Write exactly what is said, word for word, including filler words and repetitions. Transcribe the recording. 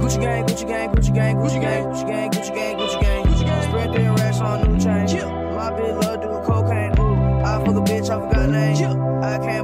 Gucci gang, Gucci gang, Gucci gang, Gucci gang, Gucci gang, Gucci gang, Gucci gang, Gucci gang. Spread their racks on new chain. My bitch love doing cocaine. Ooh, I fuck a bitch, I forgot name. I can't